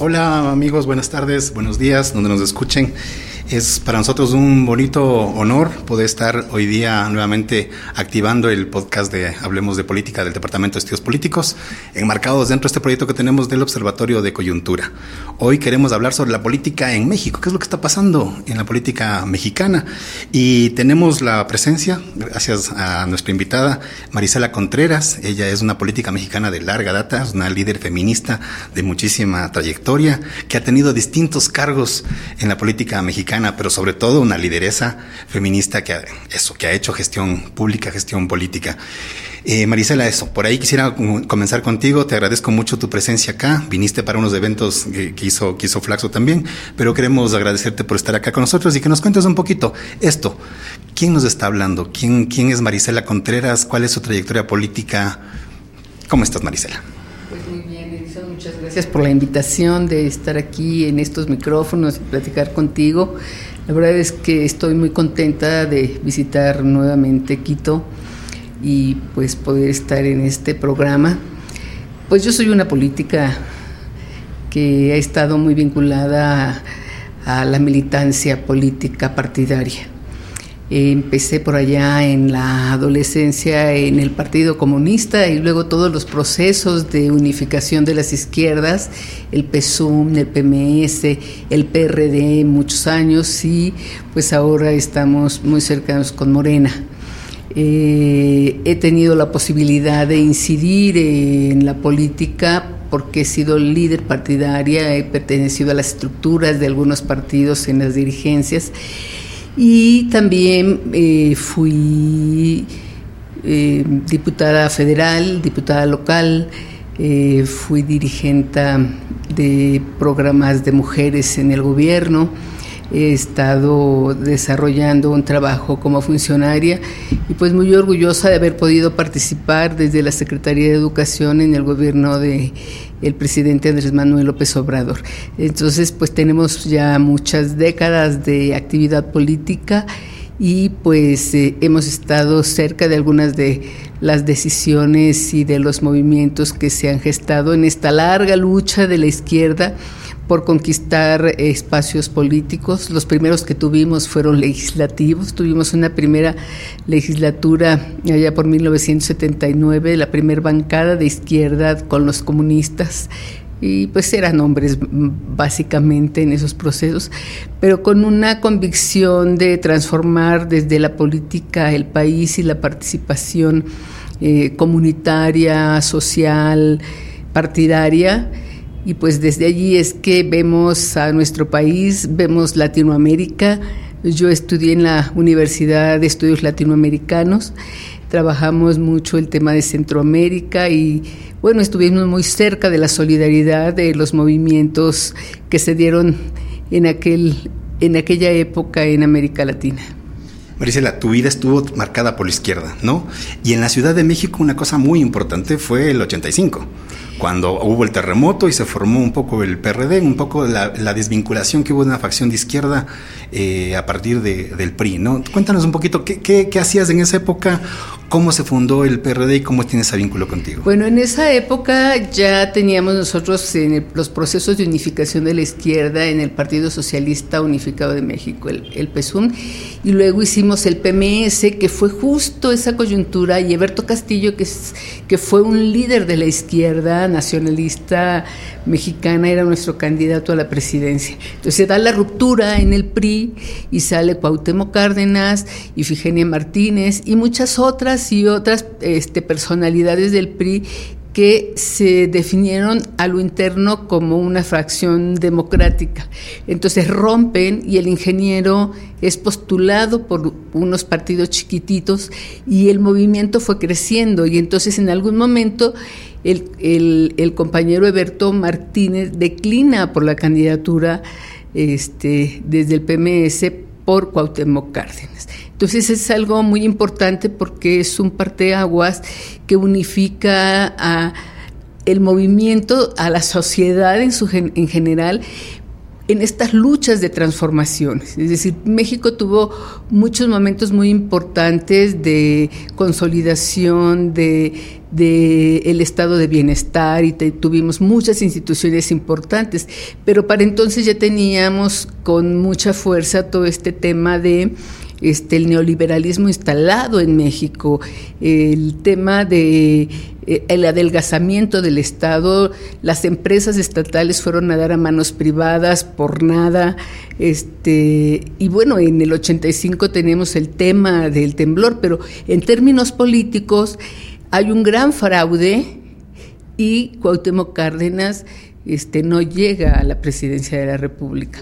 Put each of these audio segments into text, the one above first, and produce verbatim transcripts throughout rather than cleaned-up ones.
Hola amigos, buenas tardes, buenos días, donde nos escuchen. Es para nosotros un bonito honor poder estar hoy día nuevamente activando el podcast de Hablemos de Política del Departamento de Estudios Políticos, enmarcados dentro de este proyecto que tenemos del Observatorio de Coyuntura. Hoy queremos hablar sobre la política en México, qué es lo que está pasando en la política mexicana. Y tenemos la presencia, gracias a nuestra invitada Marisela Contreras. Ella es una política mexicana de larga data, es una líder feminista de muchísima trayectoria, que ha tenido distintos cargos en la política mexicana, pero sobre todo una lideresa feminista que ha, eso, que ha hecho gestión pública, gestión política. Eh, Marisela, eso, por ahí quisiera comenzar contigo. Te agradezco mucho tu presencia acá. Viniste para unos eventos que, que, hizo, que hizo Flaxo también, pero queremos agradecerte por estar acá con nosotros y que nos cuentes un poquito esto. ¿Quién nos está hablando? ¿Quién, quién es Marisela Contreras? ¿Cuál es su trayectoria política? ¿Cómo estás, Marisela? Pues muy bien, Edison, muchas gracias por la invitación de estar aquí en estos micrófonos y platicar contigo. La verdad es que estoy muy contenta de visitar nuevamente Quito y pues poder estar en este programa. Pues yo soy una política que ha estado muy vinculada a, a la militancia política partidaria. Empecé por allá en la adolescencia en el Partido Comunista y luego todos los procesos de unificación de las izquierdas, el P S U M, el P M S, el P R D, muchos años, y pues ahora estamos muy cercanos con Morena. Eh, he tenido la posibilidad de incidir en la política porque he sido líder partidaria, he pertenecido a las estructuras de algunos partidos en las dirigencias. Y también eh, fui eh, diputada federal, diputada local, eh, fui dirigente de programas de mujeres en el gobierno, he estado desarrollando un trabajo como funcionaria y pues muy orgullosa de haber podido participar desde la Secretaría de Educación en el gobierno de el presidente Andrés Manuel López Obrador. Entonces, pues tenemos ya muchas décadas de actividad política y pues eh, hemos estado cerca de algunas de las decisiones y de los movimientos que se han gestado en esta larga lucha de la izquierda por conquistar espacios políticos. Los primeros que tuvimos fueron legislativos. Tuvimos una primera legislatura allá por mil novecientos setenta y nueve, la primera bancada de izquierda con los comunistas, y pues eran hombres básicamente en esos procesos, pero con una convicción de transformar desde la política el país y la participación eh, comunitaria, social, partidaria. Y pues desde allí es que vemos a nuestro país, vemos Latinoamérica. Yo estudié en la Universidad de Estudios Latinoamericanos, trabajamos mucho el tema de Centroamérica y bueno, estuvimos muy cerca de la solidaridad de los movimientos que se dieron en, aquel, en aquella época en América Latina. Marisela, tu vida estuvo marcada por la izquierda, ¿no? Y en la Ciudad de México una cosa muy importante fue el ochenta y cinco, cuando hubo el terremoto y se formó un poco el P R D, un poco la, la desvinculación que hubo de una facción de izquierda eh, a partir de, del P R I, ¿no? Cuéntanos un poquito, ¿qué, qué, qué hacías en esa época? ¿Cómo se fundó el P R D y cómo tiene ese vínculo contigo? Bueno, en esa época ya teníamos nosotros en el, los procesos de unificación de la izquierda en el Partido Socialista Unificado de México, el, el P S U M, y luego hicimos el P M S, que fue justo esa coyuntura, y Eberto Castillo, que, es, que fue un líder de la izquierda nacionalista mexicana, era nuestro candidato a la presidencia. Entonces se da la ruptura en el P R I y sale Cuauhtémoc Cárdenas, Ifigenia Martínez y muchas otras y otras este, personalidades del P R I que se definieron a lo interno como una fracción democrática. Entonces rompen y el ingeniero es postulado por unos partidos chiquititos y el movimiento fue creciendo, y entonces en algún momento el, el, el compañero Eberto Martínez declina por la candidatura este, desde el P M S por Cuauhtémoc Cárdenas. Entonces es algo muy importante porque es un parteaguas que unifica a el movimiento, a la sociedad en, su, en general, en estas luchas de transformaciones. Es decir, México tuvo muchos momentos muy importantes de consolidación, de, del estado de bienestar y te, tuvimos muchas instituciones importantes, pero para entonces ya teníamos con mucha fuerza todo este tema de Este, el neoliberalismo instalado en México, el tema de eh, el adelgazamiento del Estado, las empresas estatales fueron a dar a manos privadas por nada, este, y bueno, en el ochenta y cinco tenemos el tema del temblor, pero en términos políticos hay un gran fraude y Cuauhtémoc Cárdenas este, no llega a la presidencia de la República.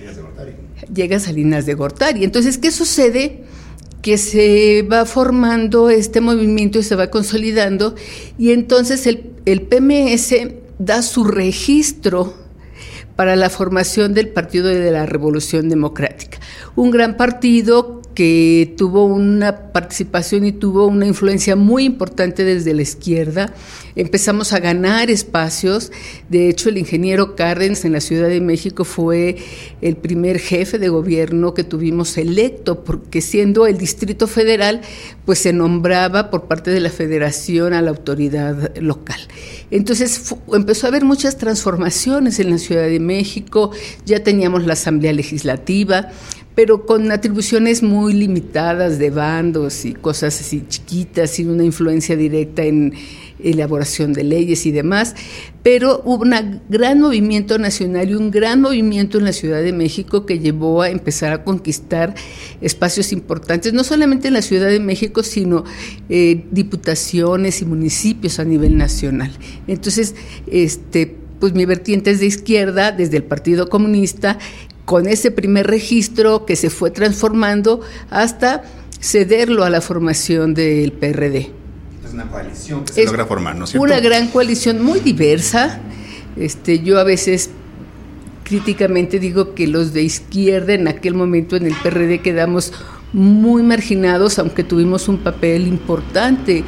Llega a Salinas de Gortari. Entonces, ¿qué sucede? Que se va formando este movimiento y se va consolidando, y entonces el, el P M S da su registro para la formación del Partido de la Revolución Democrática, un gran partido que tuvo una participación y tuvo una influencia muy importante desde la izquierda. Empezamos a ganar espacios. De hecho, el ingeniero Cárdenas en la Ciudad de México fue el primer jefe de gobierno que tuvimos electo, porque siendo el Distrito Federal, pues se nombraba por parte de la Federación a la autoridad local. Entonces fu- empezó a haber muchas transformaciones en la Ciudad de México. Ya teníamos la Asamblea Legislativa, pero con atribuciones muy limitadas de bandos y cosas así chiquitas, y una influencia directa en elaboración de leyes y demás, pero hubo un gran movimiento nacional y un gran movimiento en la Ciudad de México que llevó a empezar a conquistar espacios importantes, no solamente en la Ciudad de México, sino eh, diputaciones y municipios a nivel nacional. Entonces, este, pues mi vertiente es de izquierda, desde el Partido Comunista, con ese primer registro que se fue transformando hasta cederlo a la formación del P R D. Es una coalición que se es logra formar, ¿no es cierto? Una gran coalición muy diversa. Este, yo a veces críticamente digo que los de izquierda en aquel momento en el P R D quedamos muy marginados, aunque tuvimos un papel importante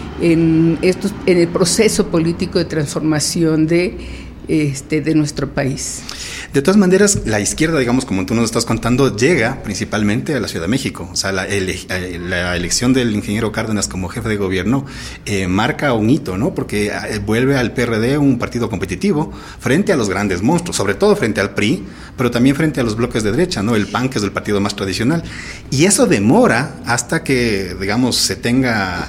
en, estos, en el proceso político de transformación de, este, de nuestro país. De todas maneras, la izquierda, digamos, como tú nos estás contando, llega principalmente a la Ciudad de México. O sea, la, ele, la elección del ingeniero Cárdenas como jefe de gobierno eh, marca un hito, ¿no? Porque eh, vuelve al P R D un partido competitivo frente a los grandes monstruos, sobre todo frente al P R I, pero también frente a los bloques de derecha, ¿no? El P A N, que es el partido más tradicional. Y eso demora hasta que, digamos, se tenga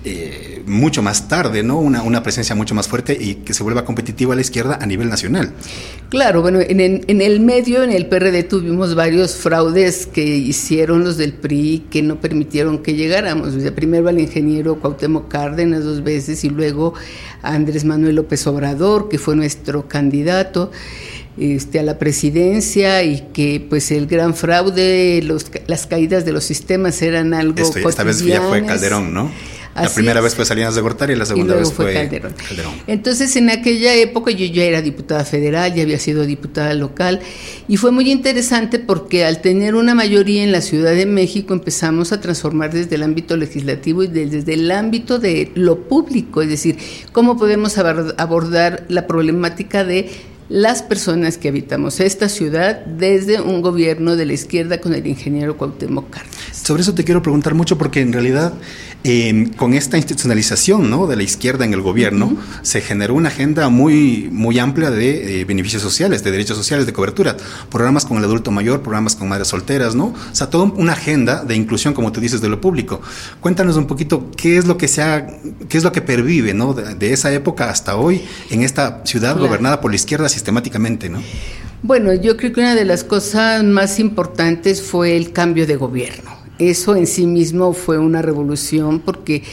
eh, mucho más tarde, ¿no? Una, una presencia mucho más fuerte y que se vuelva competitiva a la izquierda a nivel nacional. Claro, bueno, en el, en el medio, en el P R D tuvimos varios fraudes que hicieron los del P R I que no permitieron que llegáramos. O sea, primero al ingeniero Cuauhtémoc Cárdenas dos veces y luego a Andrés Manuel López Obrador, que fue nuestro candidato este, a la presidencia, y que pues el gran fraude, los, las caídas de los sistemas eran algo Esto, esta vez ya fue Calderón, ¿no? La Así primera es. vez fue Salinas de Gortari y la segunda y vez fue fue Calderón. Calderón. Entonces, en aquella época yo ya era diputada federal, ya había sido diputada local, y fue muy interesante porque al tener una mayoría en la Ciudad de México empezamos a transformar desde el ámbito legislativo y desde el ámbito de lo público, es decir, cómo podemos abordar la problemática de las personas que habitamos esta ciudad desde un gobierno de la izquierda con el ingeniero Cuauhtémoc Cárdenas. Sobre eso te quiero preguntar mucho porque en realidad eh, con esta institucionalización, ¿no?, de la izquierda en el gobierno, uh-huh. se generó una agenda muy, muy amplia de eh, beneficios sociales, de derechos sociales, de cobertura, programas con el adulto mayor, programas con madres solteras, ¿no? O sea, toda una agenda de inclusión, como tú dices, de lo público. Cuéntanos un poquito qué es lo que se ha, qué es lo que pervive, ¿no?, de, de esa época hasta hoy en esta ciudad claro. gobernada por la izquierda sistemáticamente, ¿no? Bueno, yo creo que una de las cosas más importantes fue el cambio de gobierno. Eso en sí mismo fue una revolución porque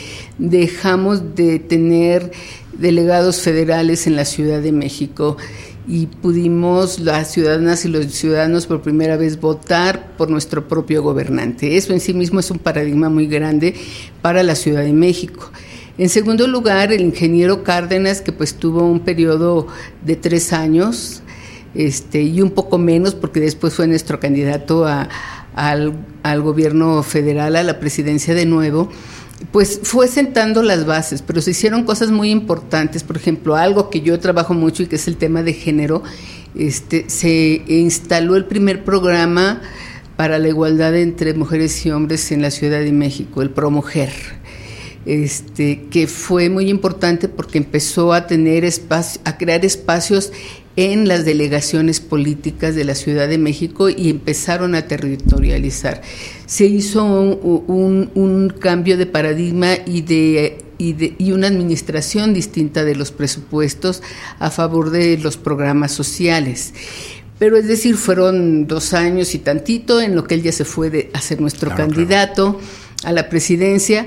dejamos de tener delegados federales en la Ciudad de México y pudimos las ciudadanas y los ciudadanos por primera vez votar por nuestro propio gobernante. Eso en sí mismo es un paradigma muy grande para la Ciudad de México. En segundo lugar, el ingeniero Cárdenas, que pues tuvo un periodo de tres años este, y un poco menos porque después fue nuestro candidato a Al, al gobierno federal, a la presidencia de nuevo, pues fue sentando las bases, pero se hicieron cosas muy importantes. Por ejemplo, algo que yo trabajo mucho y que es el tema de género, este, se instaló el primer programa para la igualdad entre mujeres y hombres en la Ciudad de México, el ProMujer. este, que fue muy importante porque empezó a tener espacio, a crear espacios en las delegaciones políticas de la Ciudad de México y empezaron a territorializar. Se hizo un, un, un cambio de paradigma y de, y de y una administración distinta de los presupuestos a favor de los programas sociales. Pero es decir, fueron dos años y tantito en lo que él ya se fue de, a ser nuestro claro, candidato claro. a la presidencia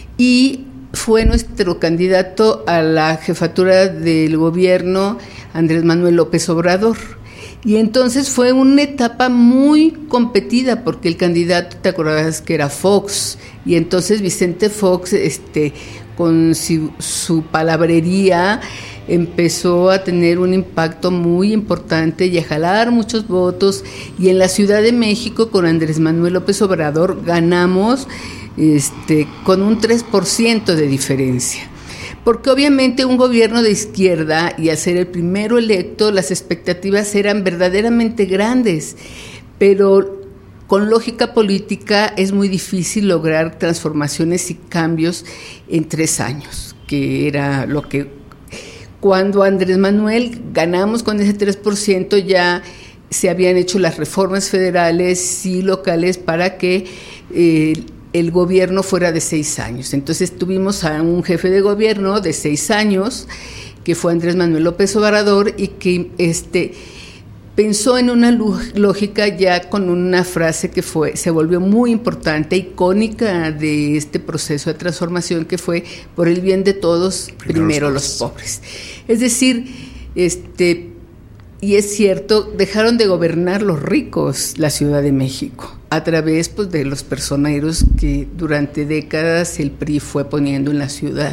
y fue nuestro candidato a la jefatura del gobierno Andrés Manuel López Obrador. Y entonces fue una etapa muy competida porque el candidato, te acordabas que era Fox, y entonces Vicente Fox, este, con su, su palabrería, empezó a tener un impacto muy importante y a jalar muchos votos, y en la Ciudad de México con Andrés Manuel López Obrador ganamos este, con un tres por ciento de diferencia. Porque obviamente un gobierno de izquierda, y al ser el primero electo, las expectativas eran verdaderamente grandes, pero con lógica política es muy difícil lograr transformaciones y cambios en tres años, que era lo que cuando Andrés Manuel ganamos con ese tres por ciento ya se habían hecho las reformas federales y locales para que eh, el gobierno fuera de seis años. Entonces tuvimos a un jefe de gobierno de seis años, que fue Andrés Manuel López Obrador, y que este, pensó en una lógica ya con una frase que fue, se volvió muy importante, icónica de este proceso de transformación, que fue: por el bien de todos, primero, primero los pobres. Es decir, este, y es cierto, dejaron de gobernar los ricos la Ciudad de México a través pues, de los personeros que durante décadas el P R I fue poniendo en la ciudad.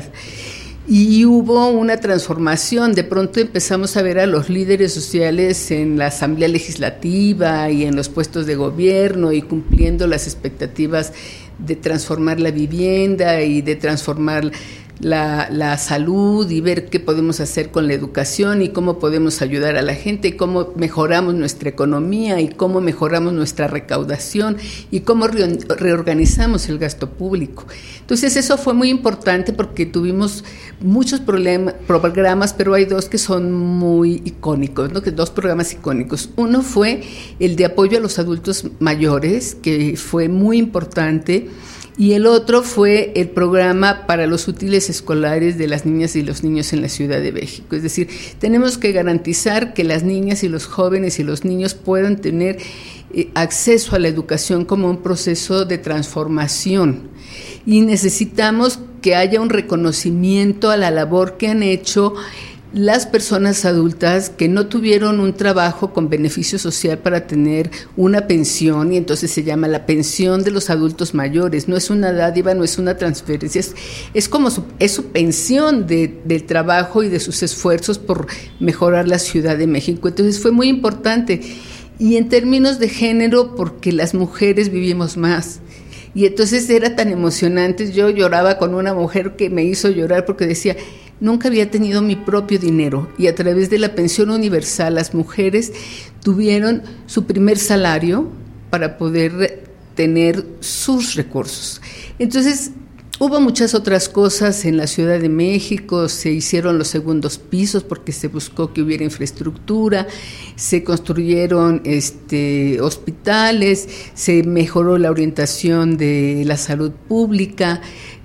Y hubo una transformación, de pronto empezamos a ver a los líderes sociales en la Asamblea Legislativa y en los puestos de gobierno y cumpliendo las expectativas de transformar la vivienda y de transformar La, la salud y ver qué podemos hacer con la educación y cómo podemos ayudar a la gente y cómo mejoramos nuestra economía y cómo mejoramos nuestra recaudación y cómo re, reorganizamos el gasto público. Entonces eso fue muy importante porque tuvimos muchos problemas, programas, pero hay dos que son muy icónicos, ¿no? Que dos programas icónicos. Uno fue el de apoyo a los adultos mayores, que fue muy importante. Y el otro fue el programa para los útiles escolares de las niñas y los niños en la Ciudad de México. Es decir, tenemos que garantizar que las niñas y los jóvenes y los niños puedan tener eh, acceso a la educación como un proceso de transformación. Y necesitamos que haya un reconocimiento a la labor que han hecho las personas adultas que no tuvieron un trabajo con beneficio social para tener una pensión, y entonces se llama la pensión de los adultos mayores. No es una dádiva, no es una transferencia, es, es como su, es su pensión de, del trabajo y de sus esfuerzos por mejorar la Ciudad de México. Entonces fue muy importante. Y en términos de género, porque las mujeres vivimos más. Y entonces era tan emocionante. Yo lloraba con una mujer que me hizo llorar porque decía: nunca había tenido mi propio dinero, y a través de la pensión universal las mujeres tuvieron su primer salario para poder tener sus recursos. Entonces hubo muchas otras cosas en la Ciudad de México, se hicieron los segundos pisos porque se buscó que hubiera infraestructura, se construyeron este, hospitales, se mejoró la orientación de la salud pública,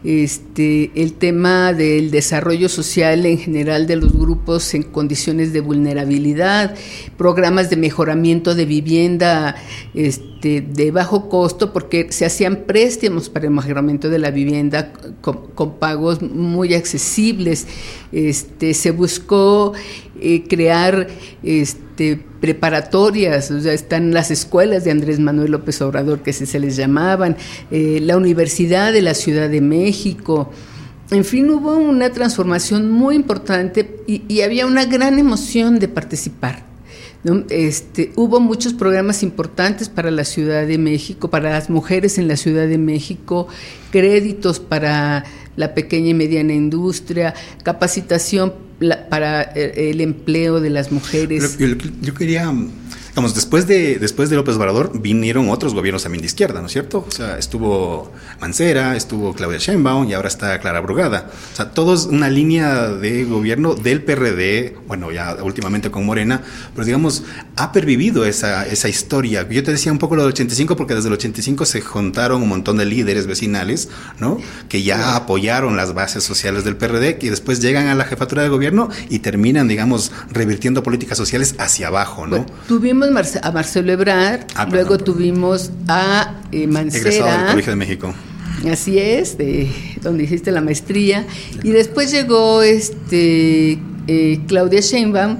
este, el tema del desarrollo social en general de los grupos en condiciones de vulnerabilidad, programas de mejoramiento de vivienda este, de bajo costo, porque se hacían préstamos para el mejoramiento de la vivienda con, con pagos muy accesibles. Este, se buscó eh, crear este, preparatorias, o sea, están las escuelas de Andrés Manuel López Obrador, que se, se les llamaban, eh, la Universidad de la Ciudad de México. En fin, hubo una transformación muy importante y, y había una gran emoción de participar, ¿no? Este, hubo muchos programas importantes para la Ciudad de México, para las mujeres en la Ciudad de México, créditos para la pequeña y mediana industria, capacitación la, para el empleo de las mujeres. Yo, yo quería Digamos, después de, después de López Obrador vinieron otros gobiernos también de izquierda, ¿no es cierto? O sea, estuvo Mancera, estuvo Claudia Sheinbaum y ahora está Clara Brugada. O sea, todos una línea de gobierno del P R D, bueno, ya últimamente con Morena, pero digamos, ha pervivido esa, esa historia. Yo te decía un poco lo del ochenta y cinco, porque desde el ochenta y cinco se juntaron un montón de líderes vecinales, ¿no? Que ya sí. apoyaron las bases sociales del P R D, que después llegan a la jefatura de gobierno y terminan, digamos, revirtiendo políticas sociales hacia abajo, ¿no? Bueno, tuvimos a Marcelo Ebrard, ah, luego perdón, tuvimos a eh, Mancera. Egresado del Colegio de México. Así es, de donde hiciste la maestría. Y después llegó este eh, Claudia Sheinbaum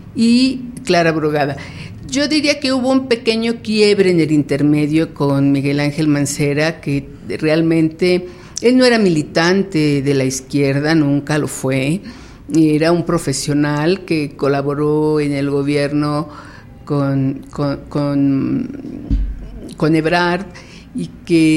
y Clara Brugada. Yo diría que hubo un pequeño quiebre en el intermedio con Miguel Ángel Mancera, que realmente él no era militante de la izquierda, nunca lo fue. Era un profesional que colaboró en el gobierno con, con, con, con Ebrard y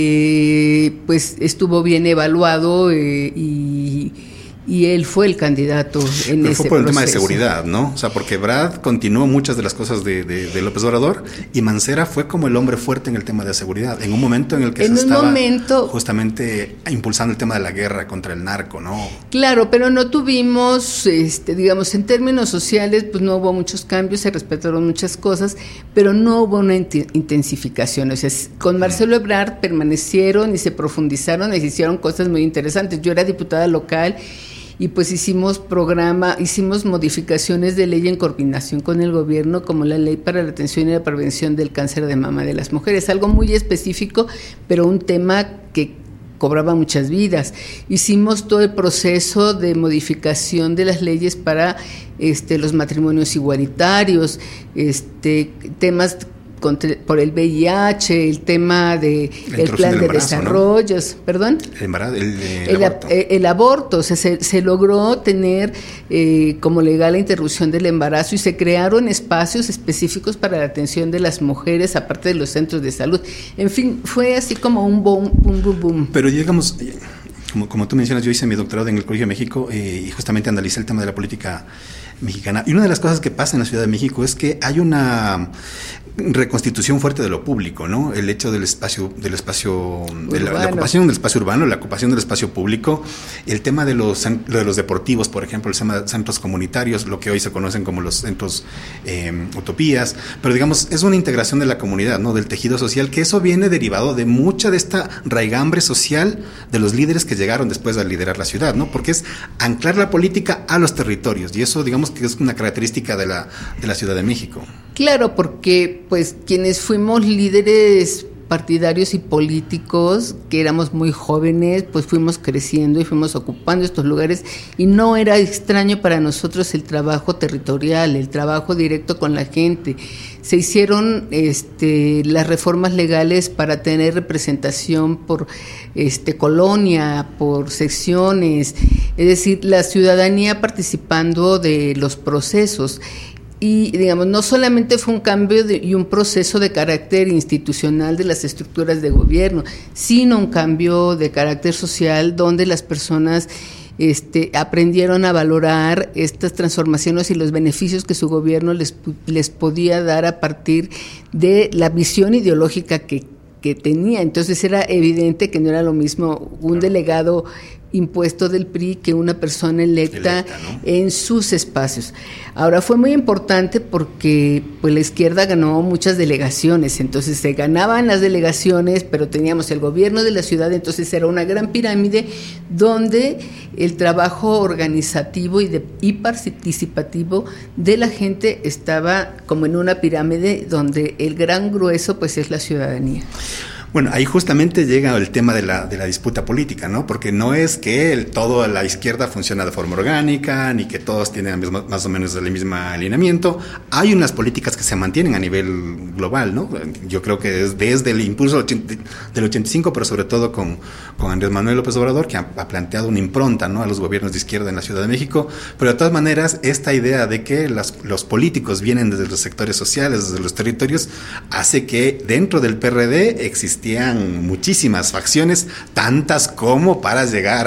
que pues estuvo bien evaluado eh, y, y él fue el candidato en Pero ese fue por el proceso. tema de seguridad, ¿no? O sea, porque Ebrard continuó muchas de las cosas de, de, de López Obrador y Mancera fue como el hombre fuerte en el tema de seguridad, en un momento en el que en se un estaba momento, justamente impulsando el tema de la guerra contra el narco, ¿no? Claro, pero no tuvimos, este, digamos, en términos sociales, pues no hubo muchos cambios, se respetaron muchas cosas, pero no hubo una intensificación. O sea, con Marcelo Ebrard permanecieron y se profundizaron y se hicieron cosas muy interesantes. Yo era diputada local y pues hicimos programa, hicimos modificaciones de ley en coordinación con el gobierno, como la ley para la atención y la prevención del cáncer de mama de las mujeres, algo muy específico, pero un tema que cobraba muchas vidas. Hicimos todo el proceso de modificación de las leyes para este, los matrimonios igualitarios, este, temas contra, por el V I H, el tema de el plan de embarazo, desarrollos, ¿no? Perdón, el embarazo, el, el, el aborto, el, el aborto, o sea, se, se logró tener eh, como legal la interrupción del embarazo y se crearon espacios específicos para la atención de las mujeres, aparte de los centros de salud. En fin, fue así como un boom, boom, boom, boom. Pero digamos, como, como tú mencionas, yo hice mi doctorado en el Colegio de México eh, y justamente analicé el tema de la política mexicana. Y una de las cosas que pasa en la Ciudad de México es que hay una reconstitución fuerte de lo público, ¿no? El hecho del espacio, del espacio, de la, la ocupación del espacio urbano, la ocupación del espacio público, el tema de los de los deportivos, por ejemplo, el tema de centros comunitarios, lo que hoy se conocen como los centros eh, utopías, pero digamos, es una integración de la comunidad, ¿no? Del tejido social, que eso viene derivado de mucha de esta raigambre social de los líderes que llegaron después a liderar la ciudad, ¿no? Porque es anclar la política a los territorios, y eso, digamos, que es una característica de la, de la Ciudad de México. Claro, porque pues quienes fuimos líderes partidarios y políticos, que éramos muy jóvenes, pues fuimos creciendo y fuimos ocupando estos lugares y no era extraño para nosotros el trabajo territorial, el trabajo directo con la gente. Se hicieron este, las reformas legales para tener representación por este, colonia, por secciones, es decir, la ciudadanía participando de los procesos. Y, digamos, no solamente fue un cambio de, y un proceso de carácter institucional de las estructuras de gobierno, sino un cambio de carácter social donde las personas este, aprendieron a valorar estas transformaciones y los beneficios que su gobierno les, les podía dar a partir de la visión ideológica que, que tenía. Entonces era evidente que no era lo mismo un delegado impuesto del P R I que una persona electa, electa ¿no? en sus espacios. Ahora fue muy importante porque pues la izquierda ganó muchas delegaciones, entonces se ganaban las delegaciones, pero teníamos el gobierno de la ciudad, entonces era una gran pirámide donde el trabajo organizativo y, de, y participativo de la gente estaba como en una pirámide donde el gran grueso pues es la ciudadanía. Bueno, ahí justamente llega el tema de la, de la disputa política, ¿no? Porque no es que el, todo la izquierda funciona de forma orgánica, ni que todos tienen mismo, más o menos el mismo alineamiento. Hay unas políticas que se mantienen a nivel global, ¿no? Yo creo que es desde el impulso del ochenta y cinco, pero sobre todo con, con Andrés Manuel López Obrador, que ha, ha planteado una impronta, ¿no? A los gobiernos de izquierda en la Ciudad de México. Pero de todas maneras, esta idea de que las, los políticos vienen desde los sectores sociales, desde los territorios, hace que dentro del P R D existan muchísimas facciones, tantas como para llegar a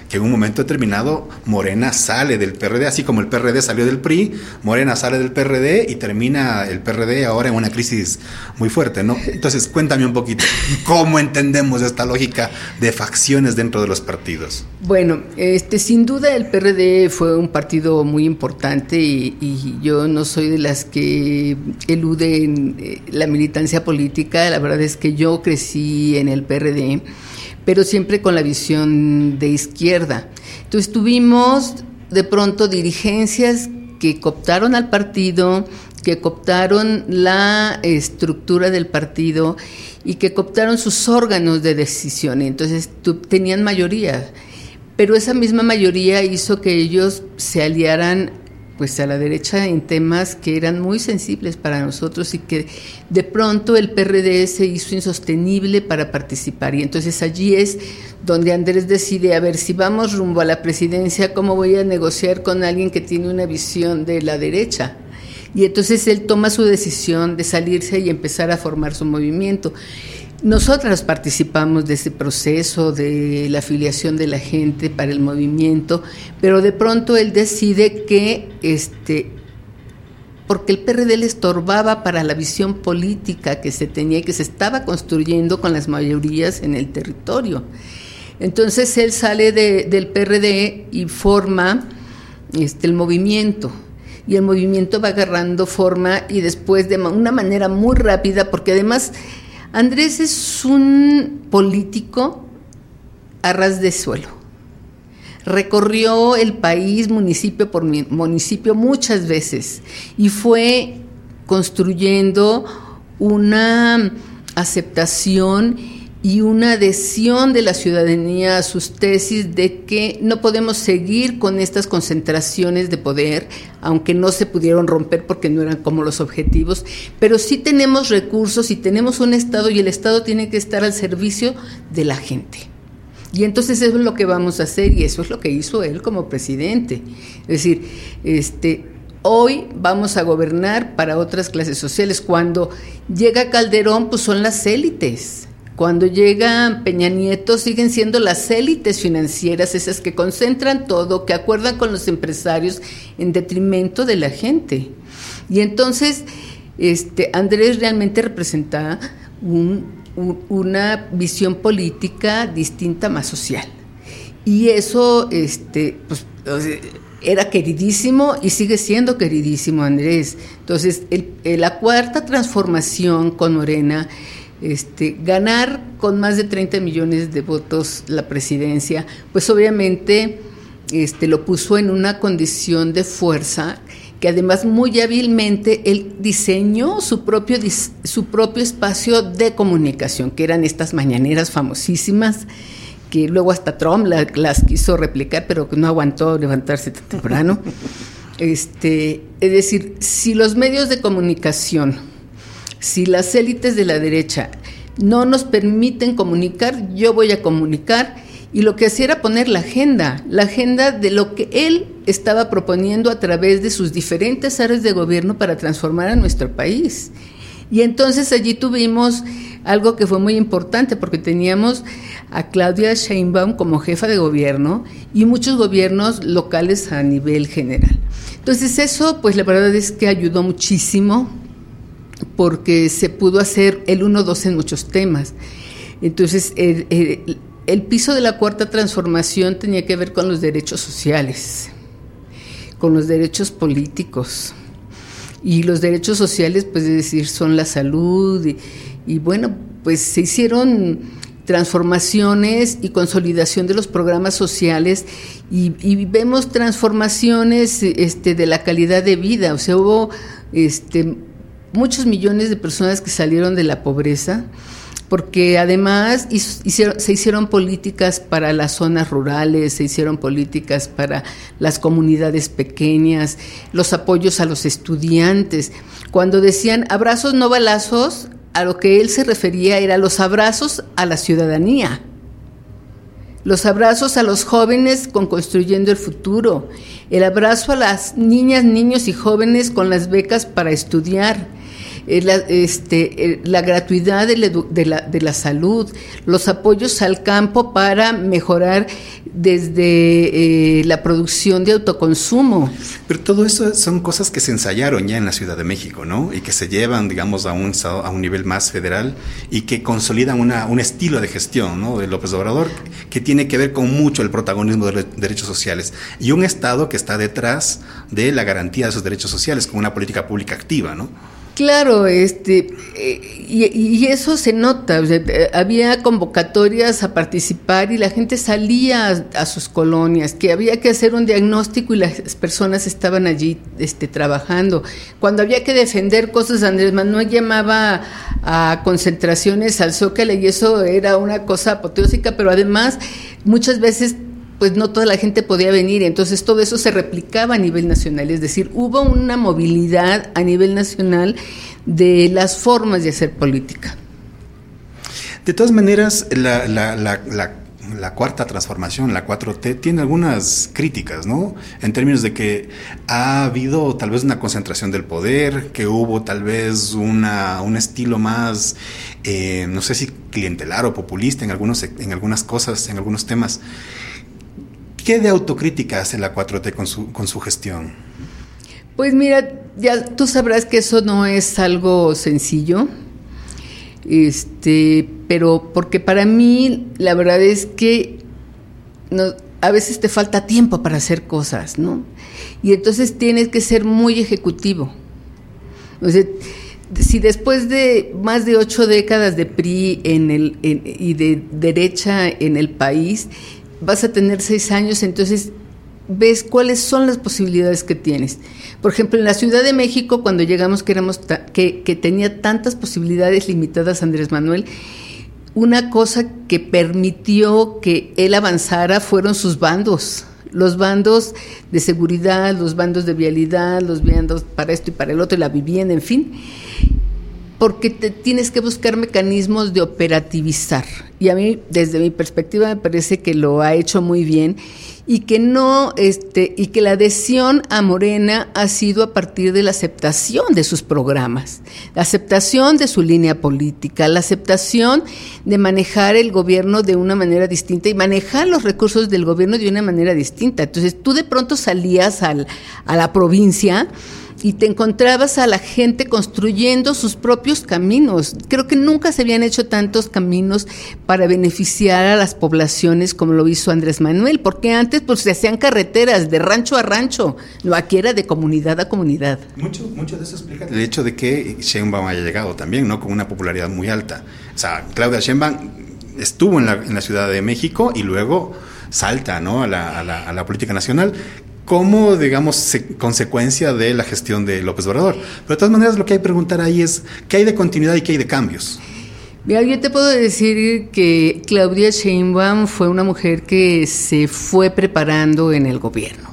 que en un momento determinado Morena sale del P R D, así como el P R D salió del P R I, Morena sale del P R D y termina el P R D ahora en una crisis muy fuerte, ¿no? Entonces, cuéntame un poquito, ¿cómo entendemos esta lógica de facciones dentro de los partidos? Bueno, este, sin duda el P R D fue un partido muy importante y, y yo no soy de las que eluden eh, la militancia política. La verdad es que yo crecí en el P R D, pero siempre con la visión de izquierda. Entonces tuvimos de pronto dirigencias que cooptaron al partido, que cooptaron la estructura del partido y que cooptaron sus órganos de decisión. Entonces tu, tenían mayoría, pero esa misma mayoría hizo que ellos se aliaran pues a la derecha en temas que eran muy sensibles para nosotros y que de pronto el P R D se hizo insostenible para participar. Y entonces allí es donde Andrés decide, a ver, si vamos rumbo a la presidencia, ¿cómo voy a negociar con alguien que tiene una visión de la derecha? Y entonces él toma su decisión de salirse y empezar a formar su movimiento. Nosotras participamos de ese proceso de la afiliación de la gente para el movimiento, pero de pronto él decide que, este, porque el P R D le estorbaba para la visión política que se tenía y que se estaba construyendo con las mayorías en el territorio. Entonces él sale de, del P R D y forma este, el movimiento. Y el movimiento va agarrando forma y después de una manera muy rápida, porque además Andrés es un político a ras de suelo. Recorrió el país municipio por municipio muchas veces y fue construyendo una aceptación y una adhesión de la ciudadanía a sus tesis de que no podemos seguir con estas concentraciones de poder, aunque no se pudieron romper porque no eran como los objetivos, pero sí tenemos recursos y tenemos un Estado y el Estado tiene que estar al servicio de la gente. Y entonces eso es lo que vamos a hacer y eso es lo que hizo él como presidente. Es decir, este, hoy vamos a gobernar para otras clases sociales. Cuando llega Calderón, pues son las élites. Cuando llega Peña Nieto, siguen siendo las élites financieras, esas que concentran todo, que acuerdan con los empresarios en detrimento de la gente. Y entonces, este, Andrés realmente representa un, un, una visión política distinta, más social. Y eso, este, pues, era queridísimo y sigue siendo queridísimo Andrés. Entonces, el, el, la cuarta transformación con Morena, Este, ganar con más de treinta millones de votos la presidencia, pues obviamente este, lo puso en una condición de fuerza que además muy hábilmente él diseñó su propio, su propio espacio de comunicación, que eran estas mañaneras famosísimas, que luego hasta Trump la, las quiso replicar, pero que no aguantó levantarse tan temprano. Este, es decir, si los medios de comunicación, si las élites de la derecha no nos permiten comunicar, yo voy a comunicar, y lo que hacía era poner la agenda, la agenda de lo que él estaba proponiendo a través de sus diferentes áreas de gobierno para transformar a nuestro país. Y entonces allí tuvimos algo que fue muy importante, porque teníamos a Claudia Sheinbaum como jefa de gobierno y muchos gobiernos locales a nivel general. Entonces eso, pues la verdad es que ayudó muchísimo, porque se pudo hacer el uno dos en muchos temas. Entonces, el, el, el piso de la cuarta transformación tenía que ver con los derechos sociales, con los derechos políticos. Y los derechos sociales, pues es decir, son la salud. Y, y bueno, pues se hicieron transformaciones y consolidación de los programas sociales y, y vemos transformaciones este, de la calidad de vida. O sea, hubo este, muchos millones de personas que salieron de la pobreza, porque además hicieron, se hicieron políticas para las zonas rurales, se hicieron políticas para las comunidades pequeñas, los apoyos a los estudiantes. Cuando decían abrazos no balazos, a lo que él se refería era los abrazos a la ciudadanía, los abrazos a los jóvenes con Construyendo el Futuro, el abrazo a las niñas, niños y jóvenes con las becas para estudiar, eh, la, este, eh, la gratuidad de la, de, la, de la salud, los apoyos al campo para mejorar desde eh, la producción de autoconsumo. Pero todo eso son cosas que se ensayaron ya en la Ciudad de México, ¿no? Y que se llevan, digamos, a un, a un nivel más federal y que consolidan una, un estilo de gestión, ¿no?, de López Obrador, que tiene que ver con mucho el protagonismo de los derechos sociales y un Estado que está detrás de la garantía de esos derechos sociales con una política pública activa, ¿no? Claro, este, eh, y, y eso se nota. O sea, eh, había convocatorias a participar y la gente salía a, a sus colonias, que había que hacer un diagnóstico y las personas estaban allí este, trabajando. Cuando había que defender cosas, Andrés Manuel llamaba a concentraciones al Zócalo y eso era una cosa apoteósica, pero además muchas veces pues no toda la gente podía venir, entonces todo eso se replicaba a nivel nacional, es decir, hubo una movilidad a nivel nacional de las formas de hacer política. De todas maneras, la, la, la, la, la cuarta transformación, la cuatro T, tiene algunas críticas, ¿no? En términos de que ha habido tal vez una concentración del poder, que hubo tal vez una, un estilo más, eh, no sé si clientelar o populista en, algunos, en algunas cosas, en algunos temas. ¿Qué de autocrítica hace la cuatro T con su, con su gestión? Pues mira, ya tú sabrás que eso no es algo sencillo, este, pero porque para mí la verdad es que no, a veces te falta tiempo para hacer cosas, ¿no? Y entonces tienes que ser muy ejecutivo. O sea, si después de más de ocho décadas de P R I en el, en, y de derecha en el país, vas a tener seis años, entonces ves cuáles son las posibilidades que tienes. Por ejemplo, en la Ciudad de México, cuando llegamos, que, éramos ta- que, que tenía tantas posibilidades limitadas Andrés Manuel, una cosa que permitió que él avanzara fueron sus bandos, los bandos de seguridad, los bandos de vialidad, los bandos para esto y para el otro, y la vivienda, en fin, porque te tienes que buscar mecanismos de operativizar. Y a mí, desde mi perspectiva, me parece que lo ha hecho muy bien y que no, este, y que la adhesión a Morena ha sido a partir de la aceptación de sus programas, la aceptación de su línea política, la aceptación de manejar el gobierno de una manera distinta y manejar los recursos del gobierno de una manera distinta. Entonces, tú de pronto salías al, a la provincia y te encontrabas a la gente construyendo sus propios caminos. Creo que nunca se habían hecho tantos caminos para beneficiar a las poblaciones como lo hizo Andrés Manuel, porque antes pues se hacían carreteras de rancho a rancho, no, aquí era de comunidad a comunidad. Mucho, mucho de eso explica el hecho de que Sheinbaum haya llegado también, ¿no?, con una popularidad muy alta. O sea, Claudia Sheinbaum estuvo en la, en la Ciudad de México y luego salta, ¿no?, a la, a la, a la política nacional, como, digamos, se, consecuencia de la gestión de López Obrador. Pero de todas maneras, lo que hay que preguntar ahí es ¿qué hay de continuidad y qué hay de cambios? Mira, yo te puedo decir que Claudia Sheinbaum fue una mujer que se fue preparando en el gobierno,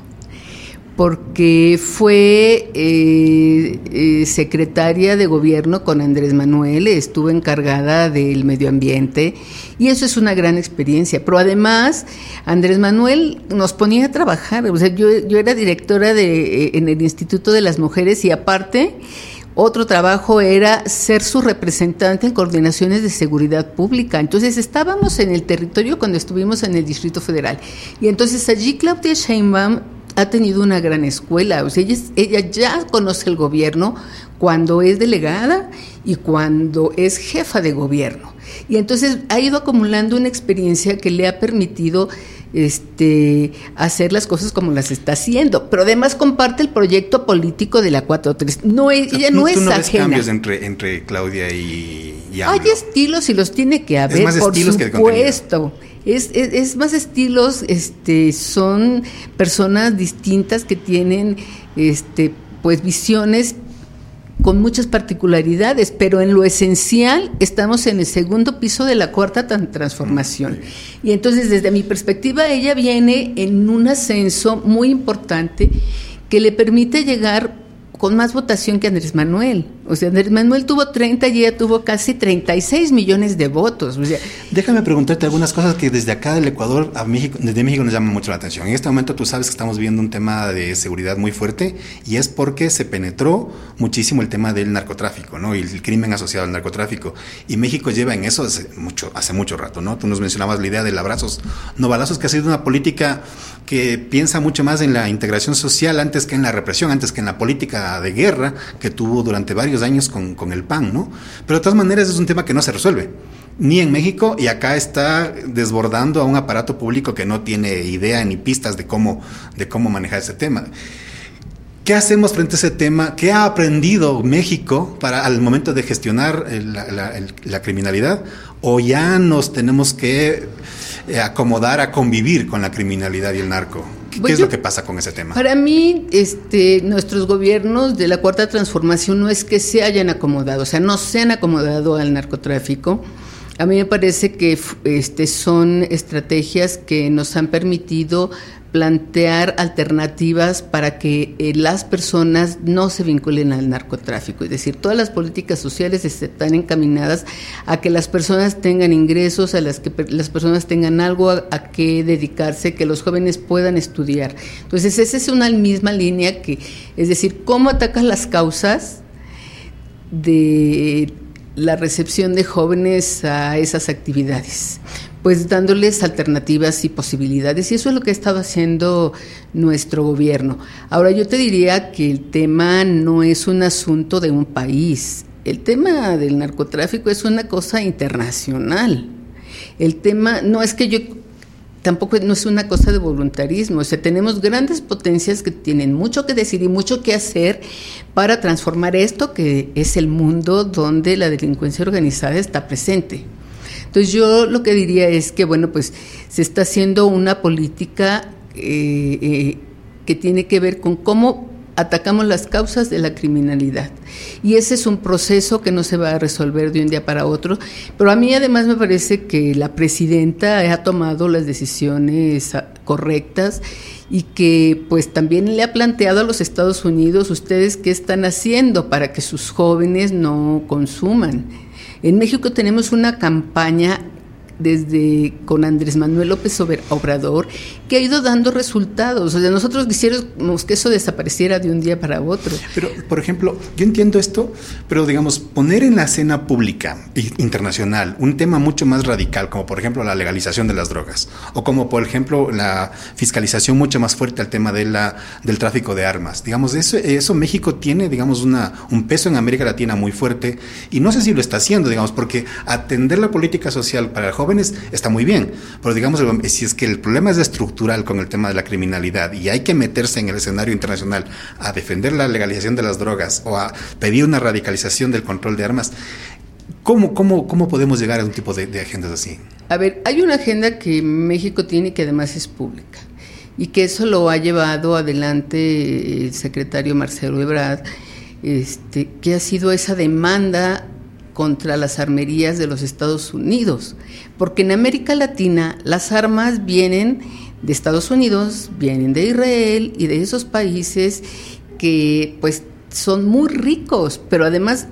porque fue eh, eh, secretaria de gobierno con Andrés Manuel, estuvo encargada del medio ambiente y eso es una gran experiencia. Pero además Andrés Manuel nos ponía a trabajar, o sea, yo, yo era directora de, eh, en el Instituto de las Mujeres y aparte otro trabajo era ser su representante en coordinaciones de seguridad pública. Entonces estábamos en el territorio cuando estuvimos en el Distrito Federal y entonces allí Claudia Sheinbaum ha tenido una gran escuela, o sea, ella, ella ya conoce el gobierno cuando es delegada y cuando es jefa de gobierno. Y entonces ha ido acumulando una experiencia que le ha permitido este, hacer las cosas como las está haciendo, pero además comparte el proyecto político de la cuatro T. No, ella no, no es ¿Tú no ajena. ves cambios entre, entre Claudia y, y AMLO? Hay estilos y los tiene que haber, es más por estilos supuesto. Que es, es, es más estilos, este, son personas distintas que tienen este, pues visiones con muchas particularidades, pero en lo esencial estamos en el segundo piso de la cuarta transformación. Y entonces, desde mi perspectiva, ella viene en un ascenso muy importante que le permite llegar con más votación que Andrés Manuel. O sea, Andrés Manuel tuvo treinta y ella tuvo casi treinta y seis millones de votos. O sea, déjame preguntarte algunas cosas que desde acá del Ecuador a México, desde México nos llaman mucho la atención. En este momento tú sabes que estamos viendo un tema de seguridad muy fuerte y es porque se penetró muchísimo el tema del narcotráfico, ¿no? Y el crimen asociado al narcotráfico. Y México lleva en eso hace mucho, hace mucho rato, ¿no? Tú nos mencionabas la idea del abrazos, no balazos, que ha sido una política que piensa mucho más en la integración social antes que en la represión, antes que en la política de guerra que tuvo durante varios años con, con el P A N, ¿no? Pero de todas maneras es un tema que no se resuelve, ni en México, y acá está desbordando a un aparato público que no tiene idea ni pistas de cómo, de cómo manejar ese tema. ¿Qué hacemos frente a ese tema? ¿Qué ha aprendido México para al momento de gestionar la, la, la criminalidad? ¿O ya nos tenemos que acomodar a convivir con la criminalidad y el narco? ¿Qué, pues ¿qué es yo, lo que pasa con ese tema? Para mí, este, nuestros gobiernos de la Cuarta Transformación no es que se hayan acomodado, o sea, no se han acomodado al narcotráfico. A mí me parece que este, son estrategias que nos han permitido plantear alternativas para que eh, las personas no se vinculen al narcotráfico. Es decir, todas las políticas sociales están encaminadas a que las personas tengan ingresos, a las que per- las personas tengan algo a, a que dedicarse, que los jóvenes puedan estudiar. Entonces, esa es una misma línea que, es decir, cómo atacas las causas de la recepción de jóvenes a esas actividades, pues dándoles alternativas y posibilidades, y eso es lo que ha estado haciendo nuestro gobierno. Ahora, yo te diría que el tema no es un asunto de un país, el tema del narcotráfico es una cosa internacional. El tema no es que yo tampoco no es una cosa de voluntarismo, o sea, tenemos grandes potencias que tienen mucho que decir y mucho que hacer para transformar esto que es el mundo donde la delincuencia organizada está presente. Entonces yo lo que diría es que, bueno, pues se está haciendo una política eh, eh, que tiene que ver con cómo atacamos las causas de la criminalidad. Y ese es un proceso que no se va a resolver de un día para otro. Pero a mí además me parece que la presidenta ha tomado las decisiones correctas y que pues también le ha planteado a los Estados Unidos, ustedes qué están haciendo para que sus jóvenes no consuman. En México tenemos una campaña desde con Andrés Manuel López Obrador que ha ido dando resultados. O sea, nosotros quisiéramos que eso desapareciera de un día para otro. Pero, por ejemplo, yo entiendo esto, pero digamos, poner en la escena pública internacional un tema mucho más radical, como por ejemplo la legalización de las drogas, o como por ejemplo la fiscalización mucho más fuerte al tema de la, del tráfico de armas. Digamos, eso, eso México tiene, digamos, una, un peso en América Latina muy fuerte, y no sé si lo está haciendo, digamos, porque atender la política social para jóvenes está muy bien, pero digamos, si es que el problema es estructural con el tema de la criminalidad y hay que meterse en el escenario internacional a defender la legalización de las drogas o a pedir una radicalización del control de armas, ¿cómo, cómo, cómo podemos llegar a un tipo de, de agendas así? A ver, hay una agenda que México tiene y que además es pública, y que eso lo ha llevado adelante el secretario Marcelo Ebrard, este, que ha sido esa demanda contra las armerías de los Estados Unidos, porque en América Latina las armas vienen de Estados Unidos, vienen de Israel y de esos países que pues son muy ricos, pero además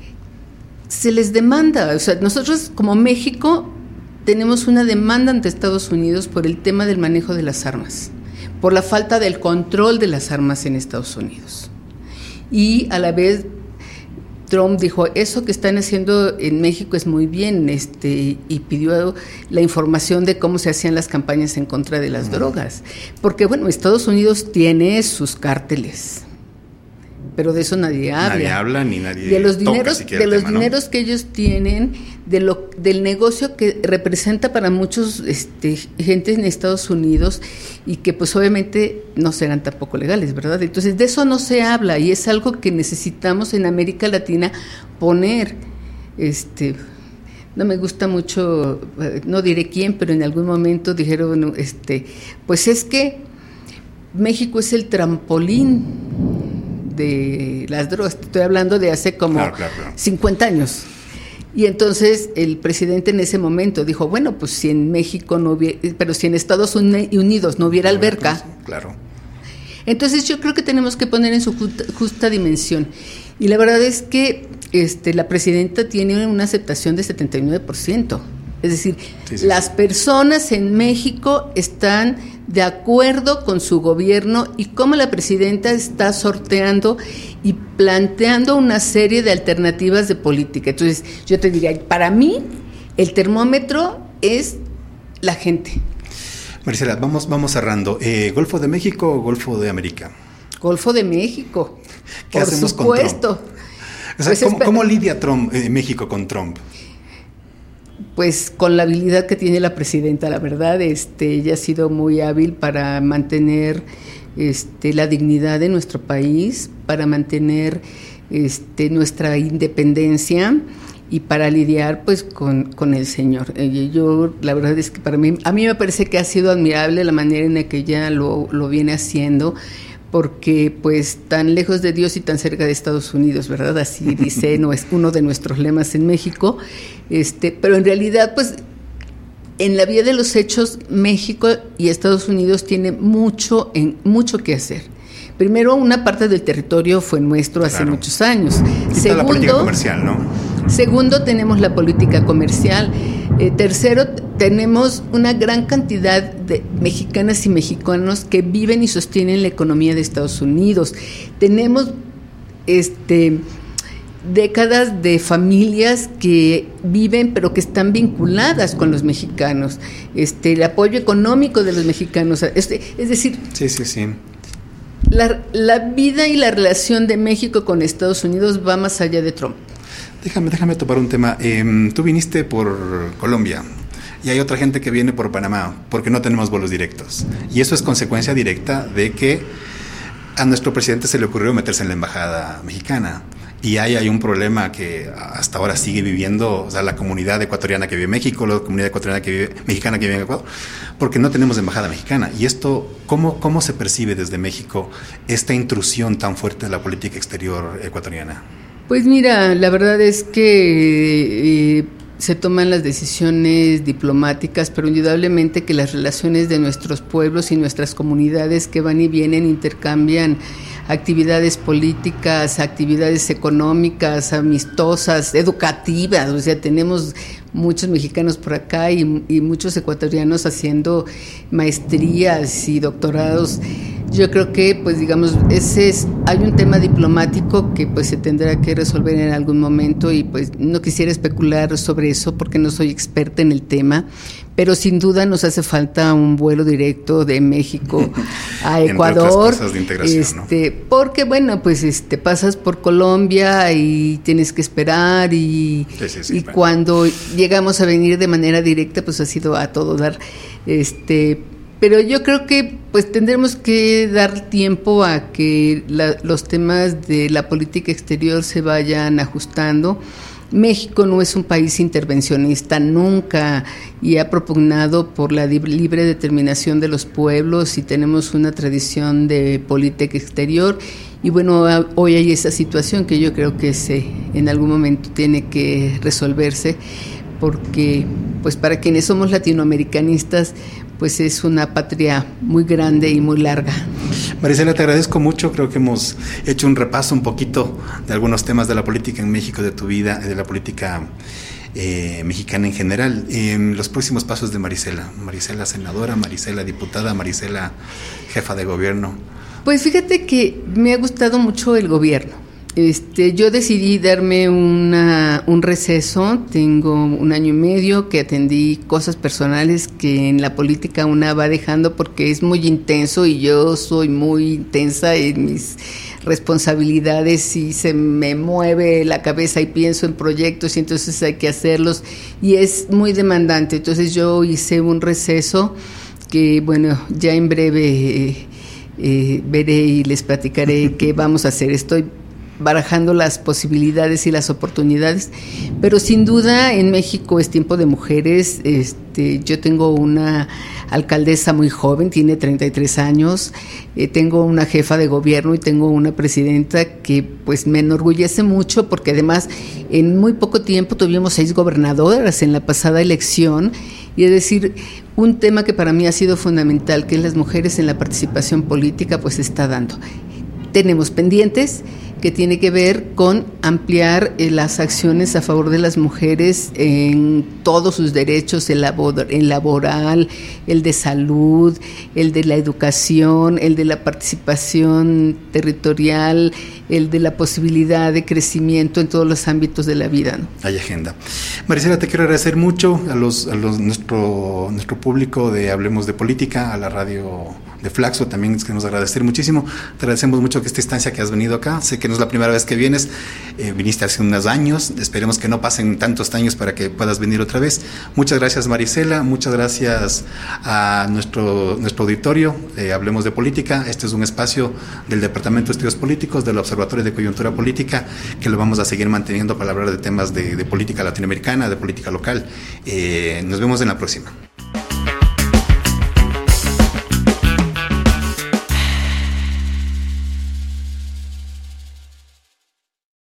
se les demanda, o sea, nosotros como México tenemos una demanda ante Estados Unidos por el tema del manejo de las armas, por la falta del control de las armas en Estados Unidos. Y a la vez Trump dijo, eso que están haciendo en México es muy bien, este, y pidió la información de cómo se hacían las campañas en contra de las uh-huh. drogas. Porque, bueno, Estados Unidos tiene sus cárteles, pero de eso nadie habla. Nadie habla ni nadie de los dineros, toca de los tema, dineros ¿no? que ellos tienen, de lo, del negocio que representa para muchos este, gente en Estados Unidos y que pues obviamente no serán tampoco legales, ¿verdad? Entonces de eso no se habla y es algo que necesitamos en América Latina poner. Este, no me gusta mucho, no diré quién, pero en algún momento dijeron, este, pues es que México es el trampolín de las drogas, estoy hablando de hace como claro, claro, claro. cincuenta años. Y entonces el presidente en ese momento dijo, bueno, pues si en México no hubiera, pero si en Estados Unidos no hubiera alberca, claro. Entonces yo creo que tenemos que poner en su justa, justa dimensión. Y la verdad es que este, la presidenta tiene una aceptación de setenta y nueve por ciento. Es decir, sí, sí, las sí. personas en México están de acuerdo con su gobierno y cómo la presidenta está sorteando y planteando una serie de alternativas de política. Entonces, yo te diría, para mí, el termómetro es la gente. Marisela, vamos, vamos cerrando. Eh, ¿Golfo de México o Golfo de América? Golfo de México, ¿Qué por hacemos supuesto. Con Trump? O sea, pues ¿cómo, ¿Cómo lidia Trump, eh, México con Trump? Pues con la habilidad que tiene la presidenta, la verdad, este, ella ha sido muy hábil para mantener este, la dignidad de nuestro país, para mantener este, nuestra independencia y para lidiar pues con, con el señor. Eh, yo, la verdad es que para mí, a mí me parece que ha sido admirable la manera en la que ella lo, lo viene haciendo, porque pues tan lejos de Dios y tan cerca de Estados Unidos, ¿verdad? Así dice, no es uno de nuestros lemas en México, este, pero en realidad pues en la vía de los hechos México y Estados Unidos tienen mucho, en, mucho que hacer. Primero, una parte del territorio fue nuestro hace claro. muchos años. Segundo, la política comercial, ¿no? Segundo, tenemos la política comercial. Eh, tercero, tenemos una gran cantidad de mexicanas y mexicanos que viven y sostienen la economía de Estados Unidos. Tenemos este, décadas de familias que viven, pero que están vinculadas con los mexicanos. Este, el apoyo económico de los mexicanos. Este, es decir... Sí, sí, sí. La, la vida y la relación de México con Estados Unidos va más allá de Trump. Déjame, déjame topar un tema. Eh, tú viniste por Colombia y hay otra gente que viene por Panamá porque no tenemos vuelos directos. Y eso es consecuencia directa de que a nuestro presidente se le ocurrió meterse en la embajada mexicana. Y ahí hay un problema que hasta ahora sigue viviendo, o sea, la comunidad ecuatoriana que vive en México, la comunidad ecuatoriana que vive, mexicana que vive en Ecuador, porque no tenemos embajada mexicana. Y esto, ¿cómo, cómo se percibe desde México esta intrusión tan fuerte de la política exterior ecuatoriana? Pues mira, la verdad es que eh, se toman las decisiones diplomáticas, pero indudablemente que las relaciones de nuestros pueblos y nuestras comunidades que van y vienen intercambian actividades políticas, actividades económicas, amistosas, educativas. O sea, tenemos muchos mexicanos por acá y, y muchos ecuatorianos haciendo maestrías y doctorados. Yo creo que, pues digamos, ese es, hay un tema diplomático que pues se tendrá que resolver en algún momento y pues no quisiera especular sobre eso porque no soy experta en el tema, pero sin duda nos hace falta un vuelo directo de México a Ecuador. Entre otras cosas de integración, este, ¿no? Porque bueno, pues este pasas por Colombia y tienes que esperar y, sí, sí, sí, y bueno. Cuando llegamos a venir de manera directa, pues ha sido a todo dar, este. Pero yo creo que pues tendremos que dar tiempo a que la, los temas de la política exterior se vayan ajustando. México no es un país intervencionista nunca y ha propugnado por la libre determinación de los pueblos y tenemos una tradición de política exterior y bueno, hoy hay esa situación que yo creo que se, en algún momento tiene que resolverse porque pues para quienes somos latinoamericanistas pues es una patria muy grande y muy larga. Marisela, te agradezco mucho, creo que hemos hecho un repaso un poquito de algunos temas de la política en México, de tu vida, de la política eh, mexicana en general. Eh, los próximos pasos de Marisela, Marisela senadora, Marisela diputada, Marisela jefa de gobierno. Pues fíjate que me ha gustado mucho el gobierno. Este, yo decidí darme una, un receso, tengo un año y medio que atendí cosas personales que en la política una va dejando porque es muy intenso y yo soy muy intensa en mis responsabilidades y se me mueve la cabeza y pienso en proyectos y entonces hay que hacerlos y es muy demandante. Entonces yo hice un receso que bueno, ya en breve eh, eh, veré y les platicaré qué vamos a hacer. Estoy barajando las posibilidades y las oportunidades, pero sin duda en México es tiempo de mujeres. Este, yo tengo una alcaldesa muy joven, tiene treinta y tres años, eh, tengo una jefa de gobierno y tengo una presidenta que pues me enorgullece mucho porque además en muy poco tiempo tuvimos seis gobernadoras en la pasada elección Y es decir, un tema que para mí ha sido fundamental, que es las mujeres en la participación política, pues se está dando. Tenemos pendientes que tiene que ver con ampliar eh, las acciones a favor de las mujeres en todos sus derechos, el, labor, el laboral, el de salud, el de la educación, el de la participación territorial, el de la posibilidad de crecimiento en todos los ámbitos de la vida, ¿no? Hay agenda. Marisela, te quiero agradecer mucho a los a los nuestro nuestro público de Hablemos de Política, a la radio de Flaxo, también les queremos agradecer muchísimo. Te agradecemos mucho que esta instancia que has venido acá, sé que no es la primera vez que vienes, eh, viniste hace unos años, esperemos que no pasen tantos años para que puedas venir otra vez. Muchas gracias, Marisela, muchas gracias a nuestro nuestro auditorio de Hablemos de Política. Este es un espacio del Departamento de Estudios Políticos del Observatorio de Coyuntura Política, que lo vamos a seguir manteniendo para hablar de temas de, de política latinoamericana, de política local. Eh, nos vemos en la próxima.